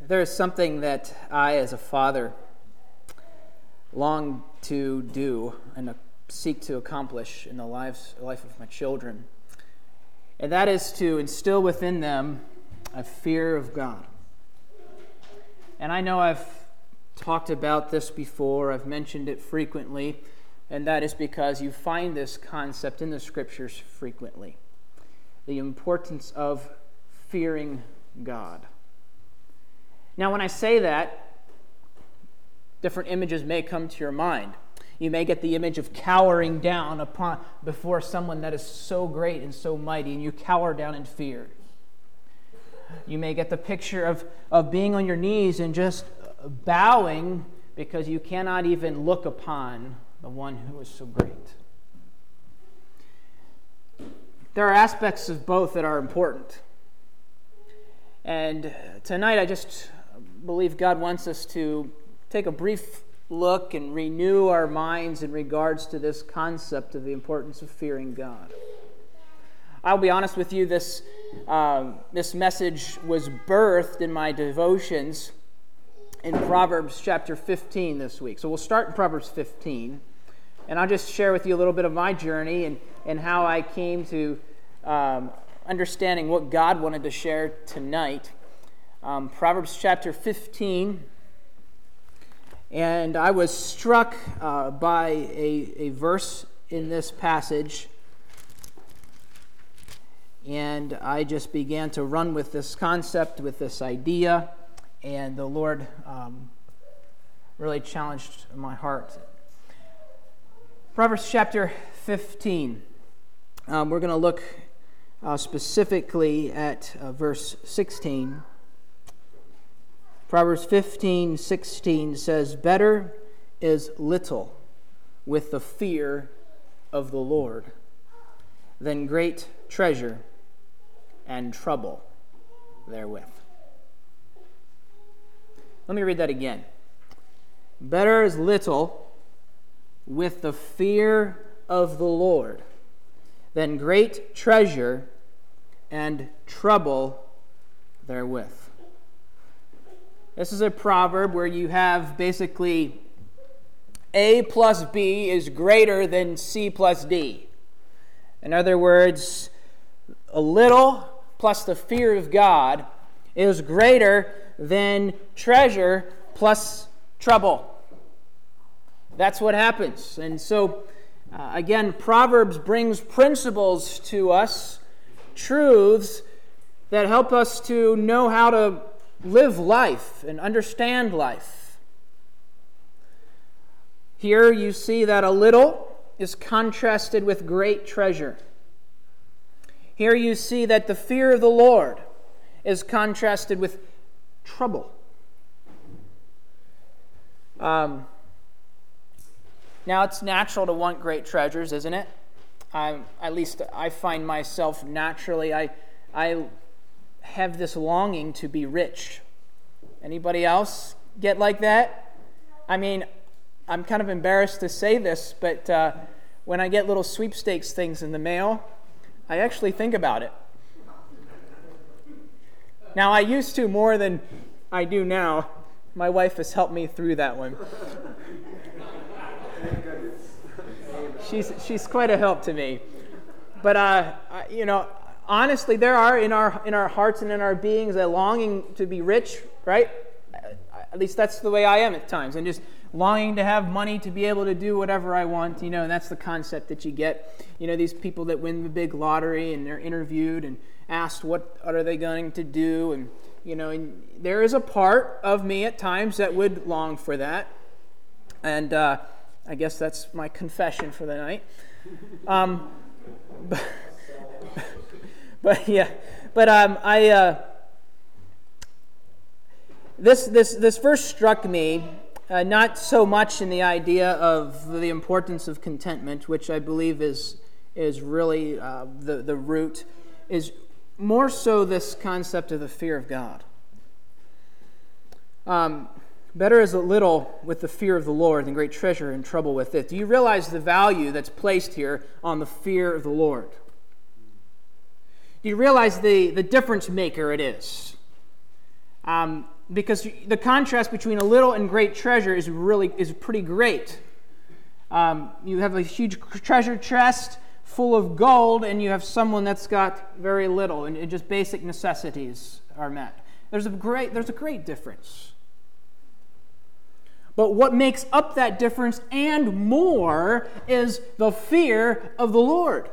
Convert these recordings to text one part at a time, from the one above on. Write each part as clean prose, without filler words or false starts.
There is something that I, as a father, long to do and seek to accomplish in the life of my children, and that is to instill within them a fear of God. And I know I've talked about this before, I've mentioned it frequently, and that is because you find this concept in the Scriptures frequently. The importance of fearing God. Now, when I say that, different images may come to your mind. You may get the image of cowering down before someone that is so great and so mighty, and you cower down in fear. You may get the picture of being on your knees and just bowing because you cannot even look upon the one who is so great. There are aspects of both that are important. And tonight I just believe God wants us to take a brief look and renew our minds in regards to this concept of the importance of fearing God. I'll be honest with you, this message was birthed in my devotions in Proverbs chapter 15 this week. So we'll start in Proverbs 15, and I'll just share with you a little bit of my journey and how I came to understanding what God wanted to share tonight. Proverbs chapter 15, and I was struck by a verse in this passage, and I just began to run with this concept, with this idea, and the Lord really challenged my heart. Proverbs chapter 15. We're going to look specifically at verse 16. Proverbs 15:16 says, "Better is little with the fear of the Lord than great treasure and trouble therewith." Let me read that again. Better is little with the fear of the Lord than great treasure and trouble therewith. This is a proverb where you have basically A plus B is greater than C plus D. In other words, a little plus the fear of God is greater than treasure plus trouble. That's what happens. And so, again, Proverbs brings principles to us, truths that help us to know how to live life and understand life. Here you see that a little is contrasted with great treasure. Here you see that the fear of the Lord is contrasted with trouble. Now it's natural to want great treasures, isn't it? At least I find myself naturally, I have this longing to be rich. Anybody else get like that? I mean, I'm kind of embarrassed to say this, but when I get little sweepstakes things in the mail, I actually think about it. Now, I used to more than I do now. My wife has helped me through that one. She's quite a help to me. But, honestly, there are in our hearts and in our beings a longing to be rich, right? At least that's the way I am at times. And just longing to have money to be able to do whatever I want, and that's the concept that you get. These people that win the big lottery and they're interviewed and asked what are they going to do, and there is a part of me at times that would long for that. And I guess that's my confession for the night. This verse struck me, not so much in the idea of the importance of contentment, which I believe is really the root, is more so this concept of the fear of God. Better is a little with the fear of the Lord than great treasure and trouble with it. Do you realize the value that's placed here on the fear of the Lord? Do you realize the difference maker it is? Because the contrast between a little and great treasure is pretty great. You have a huge treasure chest full of gold, and you have someone that's got very little, and just basic necessities are met. There's a great difference. But what makes up that difference and more is the fear of the Lord.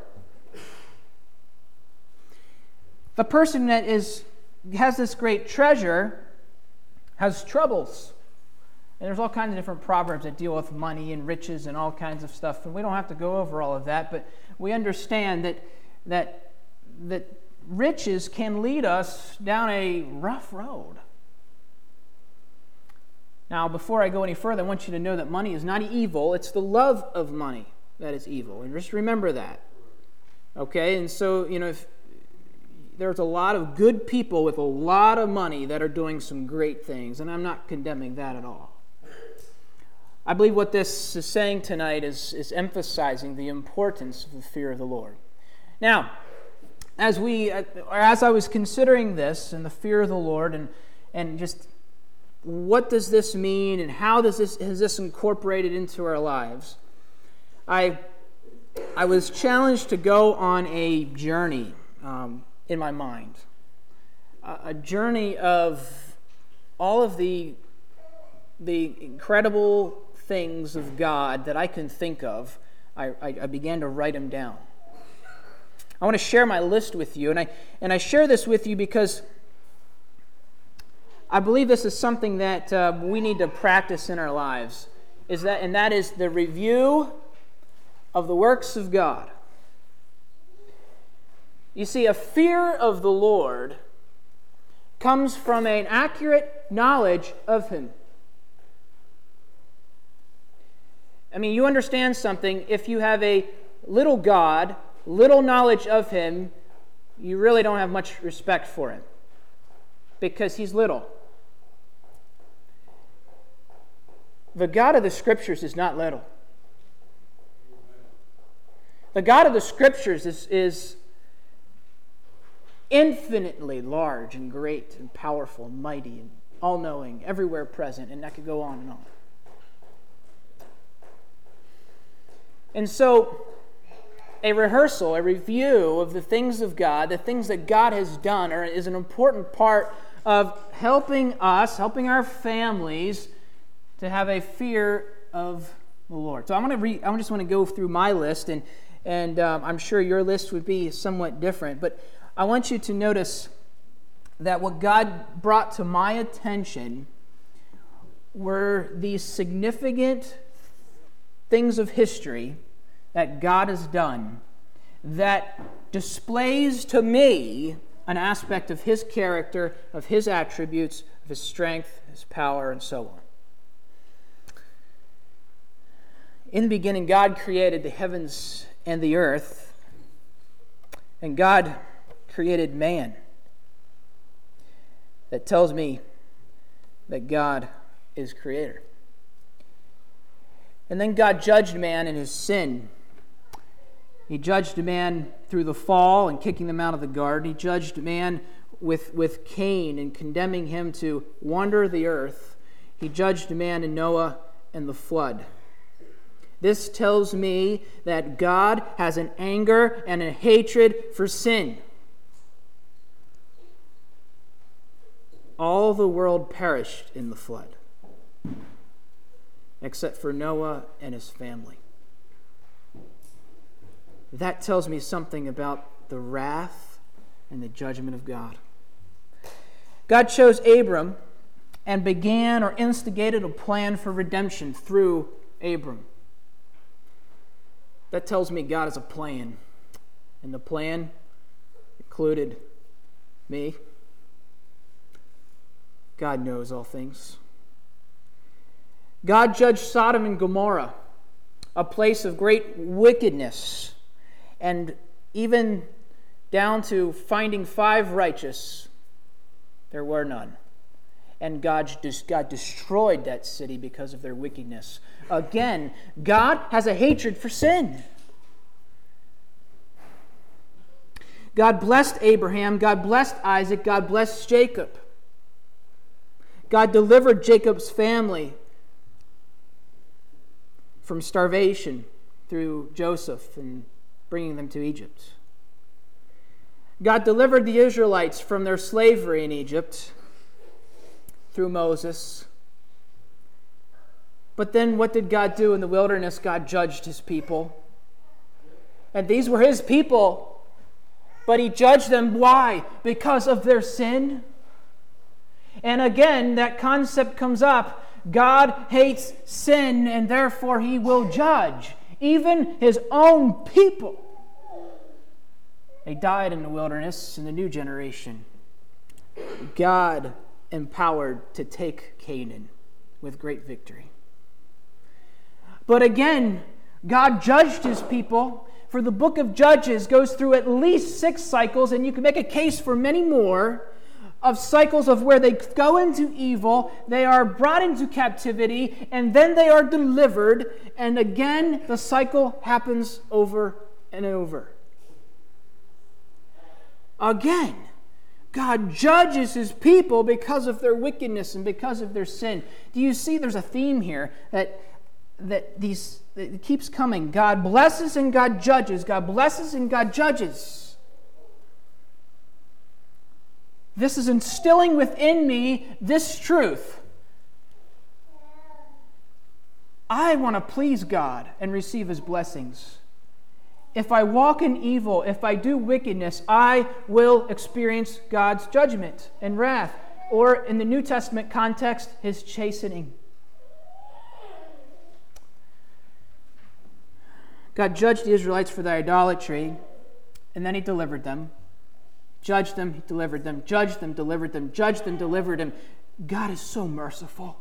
The person that has this great treasure has troubles. And there's all kinds of different proverbs that deal with money and riches and all kinds of stuff. And we don't have to go over all of that, but we understand that riches can lead us down a rough road. Now, before I go any further, I want you to know that money is not evil. It's the love of money that is evil. And just remember that. Okay? And so, if there's a lot of good people with a lot of money that are doing some great things, and I'm not condemning that at all. I believe what this is saying tonight is emphasizing the importance of the fear of the Lord. Now, as I was considering this and the fear of the Lord and just what does this mean and how is this incorporated into our lives, I was challenged to go on a journey in my mind, a journey of all of the incredible things of God that I can think of. I began to write them down. I want to share my list with you, and I share this with you because I believe this is something that we need to practice in our lives, and that is the review of the works of God. You see, a fear of the Lord comes from an accurate knowledge of Him. I mean, you understand something. If you have a little God, little knowledge of Him, you really don't have much respect for Him because He's little. The God of the Scriptures is not little. The God of the Scriptures is infinitely large and great and powerful and mighty and all-knowing, everywhere present, and that could go on and on. And so, a rehearsal, a review of the things of God, the things that God has done, is an important part of helping us, helping our families to have a fear of the Lord. So I just want to go through my list, and I'm sure your list would be somewhat different, but I want you to notice that what God brought to my attention were these significant things of history that God has done that displays to me an aspect of His character, of His attributes, of His strength, His power, and so on. In the beginning, God created the heavens and the earth, and God created man. That tells me that God is creator. And then God judged man in his sin. He judged man through the fall and kicking them out of the garden. He judged man with Cain and condemning him to wander the earth. He judged man in Noah and the flood. This tells me that God has an anger and a hatred for sin. All the world perished in the flood, except for Noah and his family. That tells me something about the wrath and the judgment of God. God chose Abram and began or instigated a plan for redemption through Abram. That tells me God has a plan, and the plan included me. God knows all things. God judged Sodom and Gomorrah, a place of great wickedness, and even down to finding 5 righteous, there were none. And God destroyed that city because of their wickedness. Again, God has a hatred for sin. God blessed Abraham, God blessed Isaac, God blessed Jacob. God delivered Jacob's family from starvation through Joseph and bringing them to Egypt. God delivered the Israelites from their slavery in Egypt through Moses. But then what did God do in the wilderness? God judged his people. And these were his people. But he judged them. Why? Because of their sin. And again, that concept comes up. God hates sin, and therefore he will judge even his own people. They died in the wilderness in the new generation. God empowered to take Canaan with great victory. But again, God judged his people. For the book of Judges goes through at least 6 cycles, and you can make a case for many more, of cycles of where they go into evil, they are brought into captivity, and then they are delivered, and again the cycle happens over and over. Again, God judges his people because of their wickedness and because of their sin. Do you see there's a theme here that it keeps coming? God blesses and God judges. God blesses and God judges. This is instilling within me this truth. I want to please God and receive his blessings. If I walk in evil, if I do wickedness, I will experience God's judgment and wrath, or in the New Testament context, his chastening. God judged the Israelites for their idolatry, and then he delivered them. Judged them, he delivered them. Judged them, delivered them. Judged them, delivered them. God is so merciful.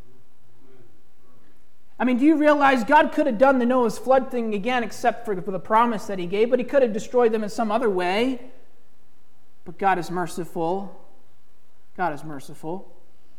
I mean, do you realize God could have done the Noah's flood thing again except for the promise that he gave, but he could have destroyed them in some other way. But God is merciful. God is merciful.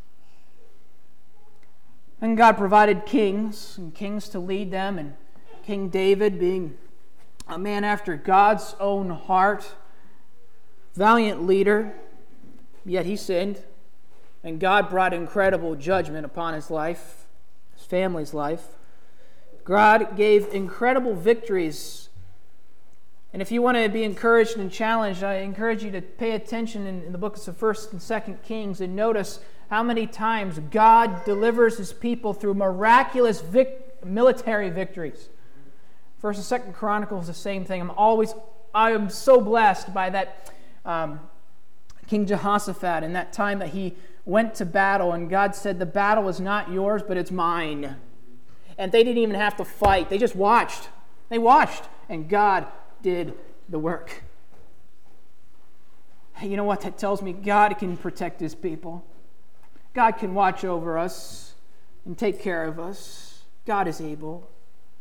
And God provided kings and kings to lead them, and King David being a man after God's own heart, valiant leader, yet he sinned, and God brought incredible judgment upon his life, his family's life. God gave incredible victories. And if you want to be encouraged and challenged, I encourage you to pay attention in the books of 1st and 2nd Kings and notice how many times God delivers his people through miraculous military victories. 1st and 2nd Chronicles, the same thing. I am so blessed by that King Jehoshaphat and that time that he went to battle, and God said, the battle is not yours, but it's mine. And they didn't even have to fight. They just watched. They watched, and God did the work. Hey, you know what that tells me? God can protect his people. God can watch over us and take care of us. God is able.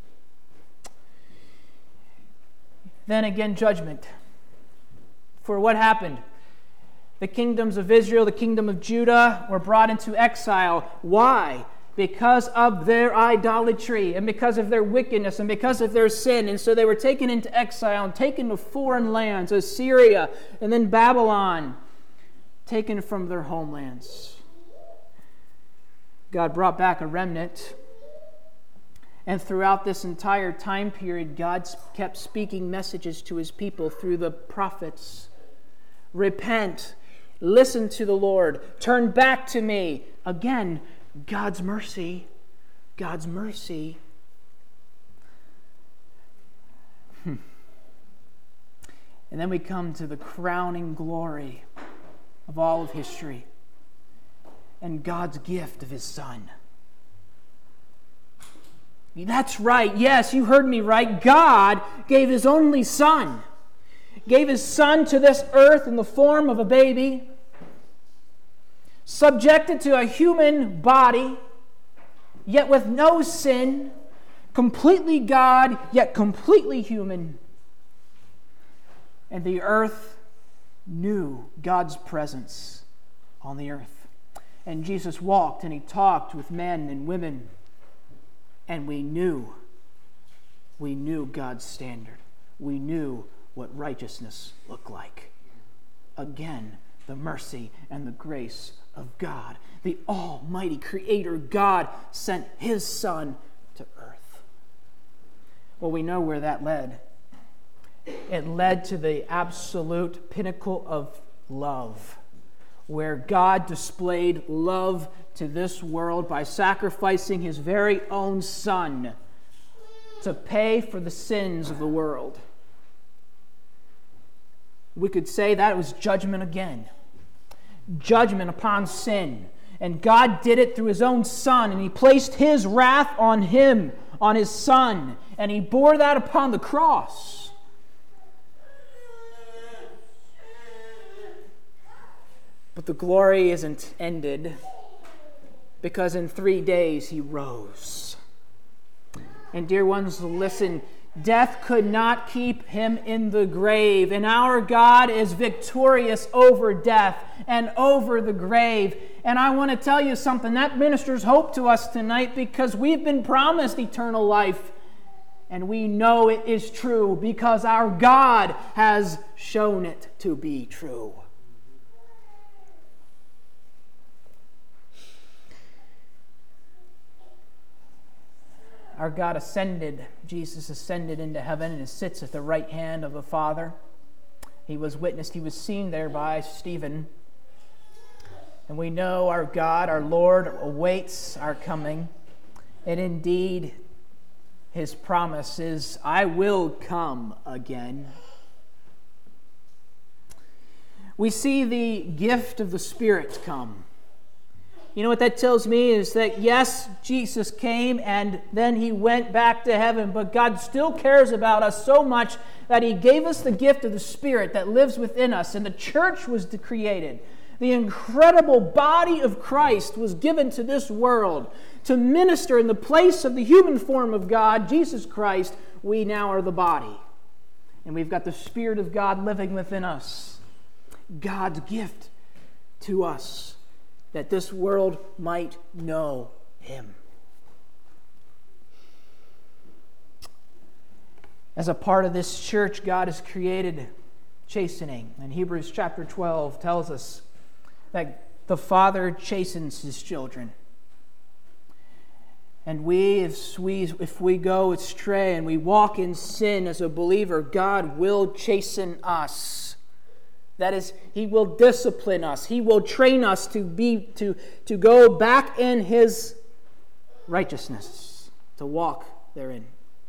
Then again, judgment. For what happened? The kingdoms of Israel, the kingdom of Judah were brought into exile. Why? Because of their idolatry and because of their wickedness and because of their sin. And so they were taken into exile and taken to foreign lands, Assyria and then Babylon, taken from their homelands. God brought back a remnant. And throughout this entire time period, God kept speaking messages to his people through the prophets. Repent, listen to the Lord, turn back to me. Again, God's mercy, God's mercy. And then we come to the crowning glory of all of history and God's gift of his Son. That's right. Yes, you heard me right. God gave his only Son. Gave his Son to this earth in the form of a baby, subjected to a human body, yet with no sin, completely God, yet completely human. And the earth knew God's presence on the earth. And Jesus walked and he talked with men and women. And we knew God's standard. We knew what righteousness looked like. Again, the mercy and the grace of God. The Almighty Creator God sent His Son to earth. Well, we know where that led. It led to the absolute pinnacle of love, where God displayed love to this world by sacrificing His very own Son to pay for the sins of the world. We could say that it was judgment again. Judgment upon sin. And God did it through His own Son, and He placed His wrath on Him, on His Son, and He bore that upon the cross. But the glory isn't ended, because in 3 days He rose. And dear ones, listen, death could not keep Him in the grave. And our God is victorious over death and over the grave. And I want to tell you something, that ministers hope to us tonight, because we've been promised eternal life. And we know it is true because our God has shown it to be true. Our God ascended, Jesus ascended into heaven and sits at the right hand of the Father. He was witnessed, He was seen there by Stephen. And we know our God, our Lord, awaits our coming. And indeed, His promise is, I will come again. We see the gift of the Spirit come. You know what that tells me is that, yes, Jesus came and then He went back to heaven, but God still cares about us so much that He gave us the gift of the Spirit that lives within us, and the church was created. The incredible body of Christ was given to this world to minister in the place of the human form of God, Jesus Christ. We now are the body, and we've got the Spirit of God living within us. God's gift to us, that this world might know Him. As a part of this church, God has created chastening. And Hebrews chapter 12 tells us that the Father chastens His children. And if we go astray and we walk in sin as a believer, God will chasten us. That is, He will discipline us. He will train us to go back in His righteousness, to walk therein.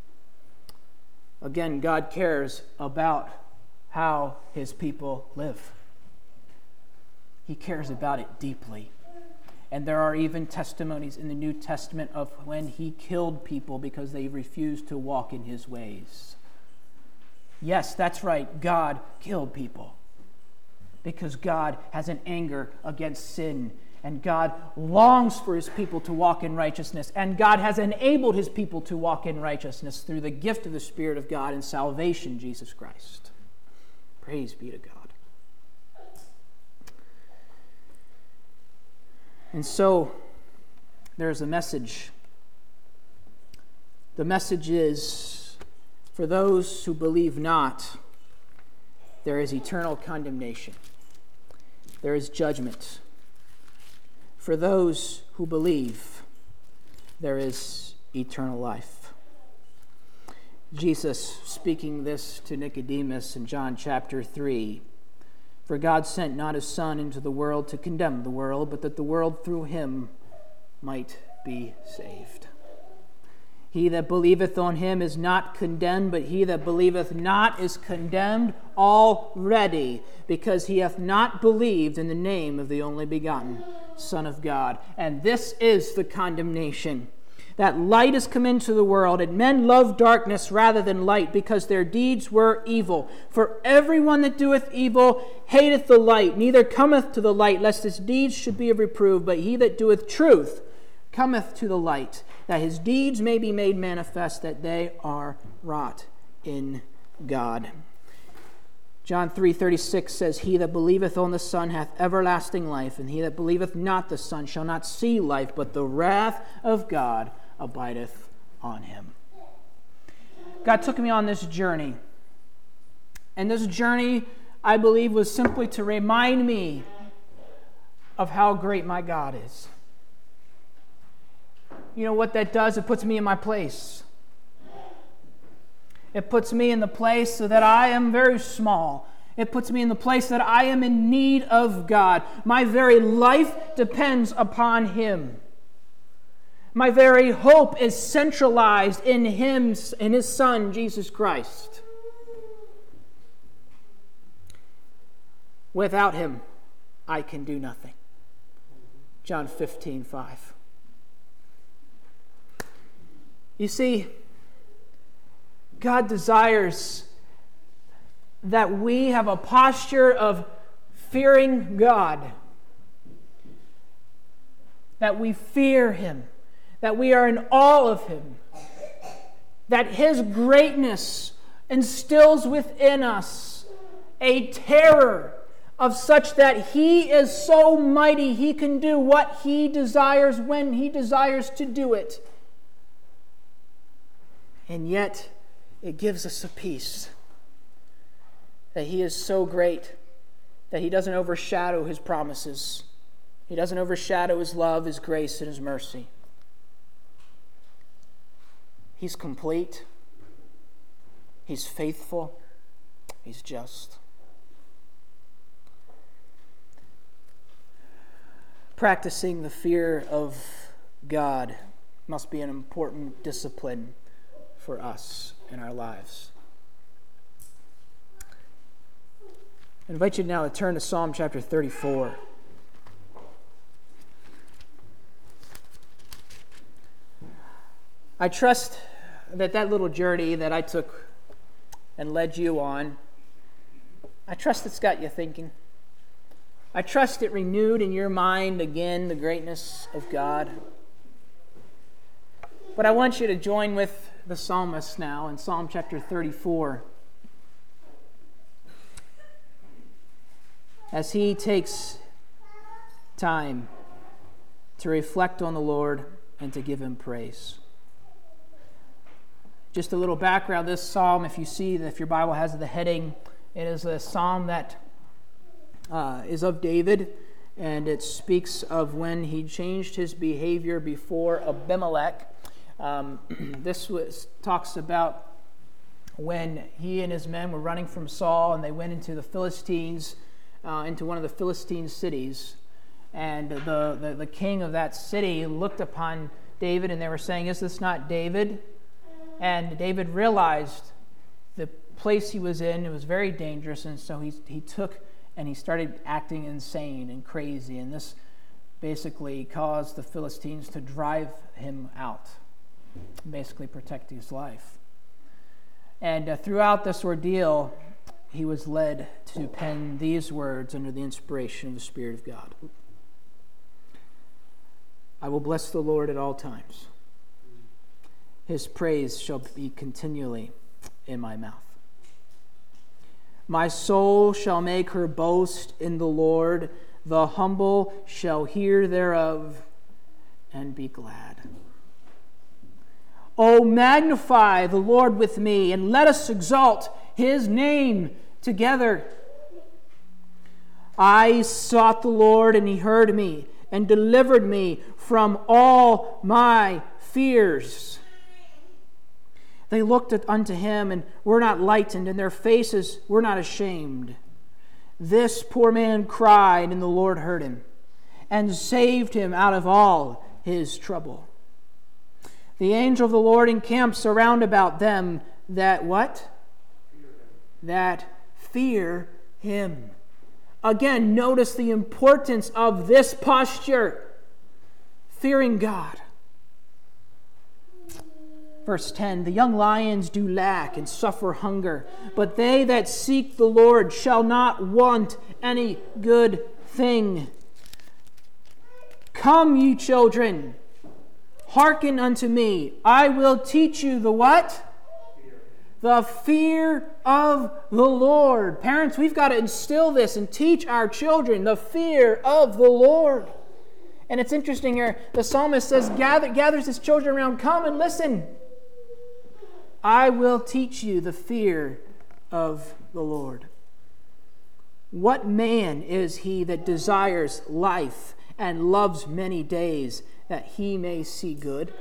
Again, God cares about how His people live. He cares about it deeply. And there are even testimonies in the New Testament of when He killed people because they refused to walk in His ways. Yes, that's right. God killed people, because God has an anger against sin, and God longs for His people to walk in righteousness, and God has enabled His people to walk in righteousness through the gift of the Spirit of God and salvation, Jesus Christ. Praise be to God. And so, there's a message. The message is, for those who believe not, there is eternal condemnation. There is judgment. For those who believe, there is eternal life. Jesus speaking this to Nicodemus in John chapter 3. For God sent not His Son into the world to condemn the world, but that the world through Him might be saved. He that believeth on Him is not condemned, but he that believeth not is condemned already, because he hath not believed in the name of the only begotten Son of God. And this is the condemnation, that light is come into the world, and men love darkness rather than light, because their deeds were evil. For everyone that doeth evil hateth the light, neither cometh to the light, lest his deeds should be reproved. But he that doeth truth cometh to the light, that his deeds may be made manifest, that they are wrought in God. John 3:36 says, He that believeth on the Son hath everlasting life, and he that believeth not the Son shall not see life, but the wrath of God abideth on him. God took me on this journey. And this journey I believe, was simply to remind me of how great my God is. You know what that does? It puts me in my place. It puts me in the place so that I am very small. It puts me in the place that I am in need of God. My very life depends upon Him. My very hope is centralized in Him, in His Son, Jesus Christ. Without Him, I can do nothing. John 15:5. You see, God desires that we have a posture of fearing God, that we fear Him, that we are in awe of Him, that His greatness instills within us a terror of such that He is so mighty He can do what He desires when He desires to do it. And yet, it gives us a peace that He is so great that He doesn't overshadow His promises. He doesn't overshadow His love, His grace, and His mercy. He's complete. He's faithful. He's just. Practicing the fear of God must be an important discipline for us in our lives. I invite you now to turn to Psalm chapter 34. I trust that little journey that I took and led you on, I trust it's got you thinking. I trust it renewed in your mind again the greatness of God. But I want you to join with the psalmist now in Psalm chapter 34. As he takes time to reflect on the Lord and to give Him praise. Just a little background, this psalm, if your Bible has the heading, it is a psalm that is of David, and it speaks of when he changed his behavior before Abimelech. Talks about when he and his men were running from Saul, and they went into the Philistines, into one of the Philistine cities, and the king of that city looked upon David, and they were saying, "Is this not David?" And David realized the place he was in, it was very dangerous, and so he took and he started acting insane and crazy, and this basically caused the Philistines to drive him out, basically protect his life. And throughout this ordeal, he was led to pen these words under the inspiration of the Spirit of God. "I will bless the Lord at all times. His praise shall be continually in my mouth. My soul shall make her boast in the Lord. The humble shall hear thereof and be glad. O magnify the Lord with me, and let us exalt His name together. I sought the Lord, and He heard me, and delivered me from all my fears. They looked unto Him, and were not lightened, and their faces were not ashamed. This poor man cried, and the Lord heard him, and saved him out of all his trouble. The angel of the Lord encamps around about them that" what? "That fear Him." Again, notice the importance of this posture, fearing God. Verse 10, "The young lions do lack and suffer hunger, but they that seek the Lord shall not want any good thing. Come, ye children, hearken unto me. I will teach you the" what? The fear of the Lord. Parents, we've got to instill this and teach our children the fear of the Lord. And it's interesting here, the psalmist says, gathers his children around, "Come and listen. I will teach you the fear of the Lord." What man is he that desires life and loves many days, that he may see good?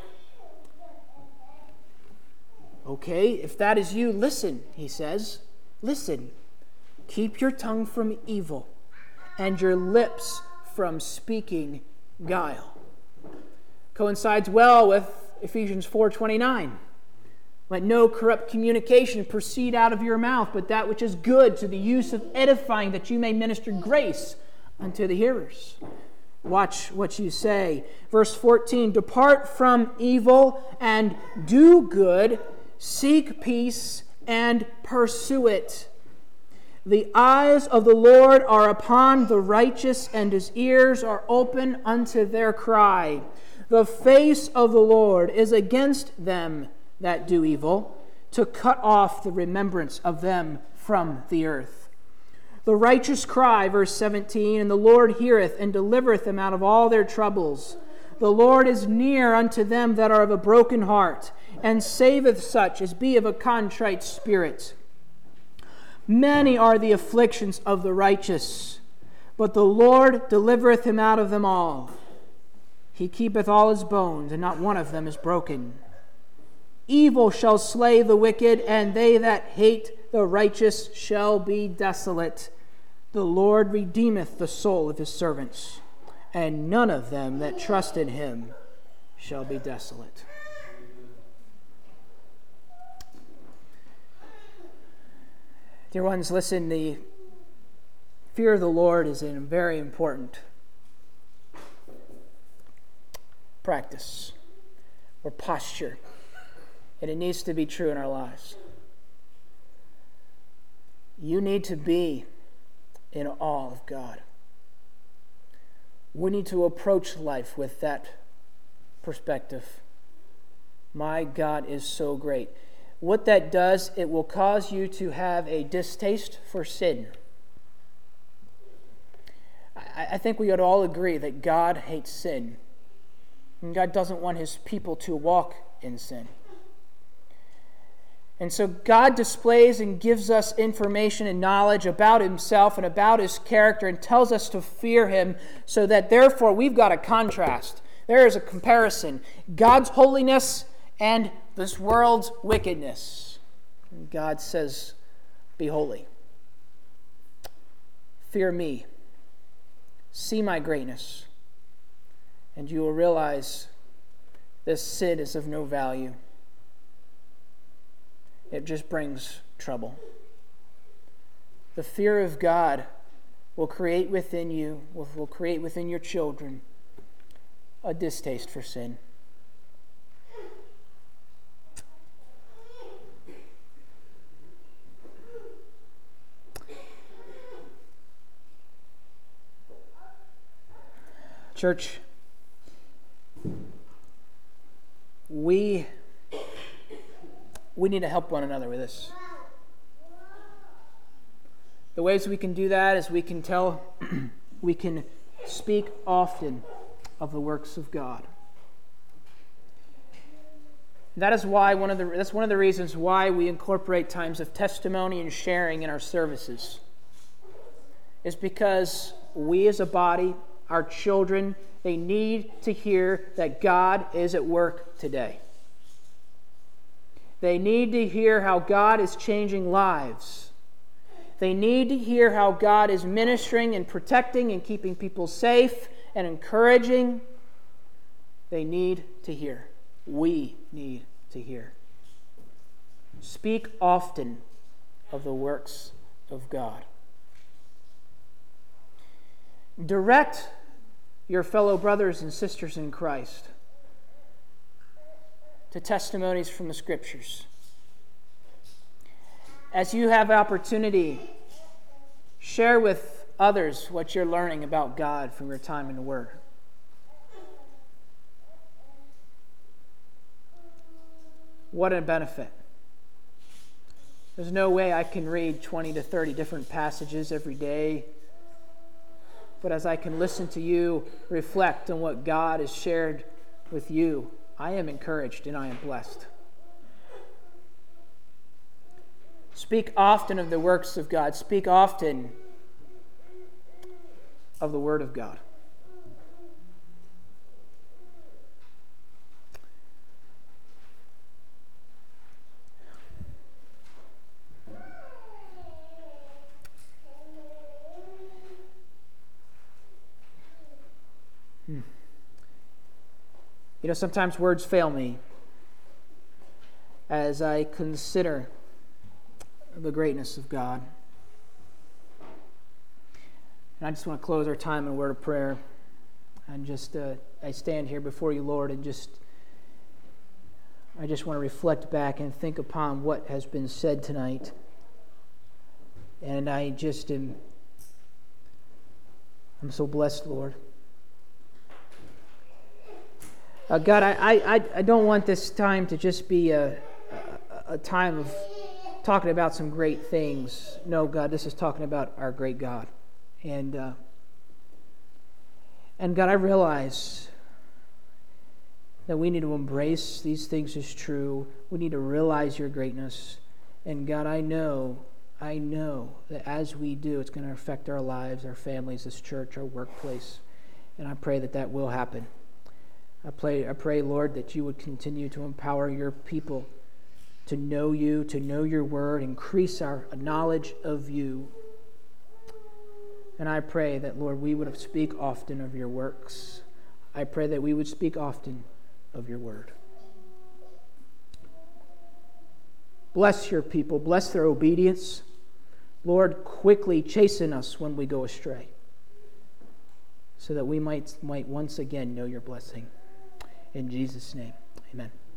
Okay, if that is you, listen, he says. Listen. Keep your tongue from evil and your lips from speaking guile. Coincides well with Ephesians 4:29. Let no corrupt communication proceed out of your mouth, but that which is good to the use of edifying, that you may minister grace unto the hearers. Watch what you say. Verse 14, depart from evil and do good, seek peace and pursue it. The eyes of the Lord are upon the righteous, and his ears are open unto their cry. The face of the Lord is against them that do evil, to cut off the remembrance of them from the earth. The righteous cry, verse 17, and the Lord heareth and delivereth them out of all their troubles. The Lord is near unto them that are of a broken heart, and saveth such as be of a contrite spirit. Many are the afflictions of the righteous, but the Lord delivereth him out of them all. He keepeth all his bones, and not one of them is broken. Evil shall slay the wicked, and they that hate the righteous shall be desolate. The Lord redeemeth the soul of his servants, and none of them that trust in him shall be desolate. Dear ones, listen, the fear of the Lord is a very important practice or posture. And it needs to be true in our lives. You need to be in awe of God. We need to approach life with that perspective. My God is so great. What that does, it will cause you to have a distaste for sin. I think we ought to all agree that God hates sin. And God doesn't want his people to walk in sin. And so God displays and gives us information and knowledge about himself and about his character and tells us to fear him, so that therefore we've got a contrast. There is a comparison. God's holiness and this world's wickedness. And God says, be holy. Fear me. See my greatness. And you will realize this sin is of no value. It just brings trouble. The fear of God will create within you, will create within your children, a distaste for sin. Church, we need to help one another with this. The ways we can do that is we can speak often of the works of God. That is why that's one of the reasons why we incorporate times of testimony and sharing in our services. Is because we as a body, our children, they need to hear that God is at work today. They need to hear how God is changing lives. They need to hear how God is ministering and protecting and keeping people safe and encouraging. They need to hear. We need to hear. Speak often of the works of God. Direct your fellow brothers and sisters in Christ to testimonies from the Scriptures. As you have opportunity, share with others what you're learning about God from your time in the Word. What a benefit. There's no way I can read 20 to 30 different passages every day. But as I can listen to you reflect on what God has shared with you, I am encouraged and I am blessed. Speak often of the works of God. Speak often of the Word of God. Sometimes words fail me as I consider the greatness of God. And I just want to close our time in a word of prayer. And I stand here before you, Lord, and I just want to reflect back and think upon what has been said tonight. And I'm so blessed, Lord. God, I don't want this time to just be a time of talking about some great things. No, God, this is talking about our great God. And God, I realize that we need to embrace these things as true. We need to realize your greatness. And God, I know that as we do, it's going to affect our lives, our families, this church, our workplace. And I pray that will happen. I pray, Lord, that you would continue to empower your people to know you, to know your word, increase our knowledge of you. And I pray that, Lord, we would speak often of your works. I pray that we would speak often of your word. Bless your people. Bless their obedience. Lord, quickly chasten us when we go astray, so that we might once again know your blessing. In Jesus' name, amen.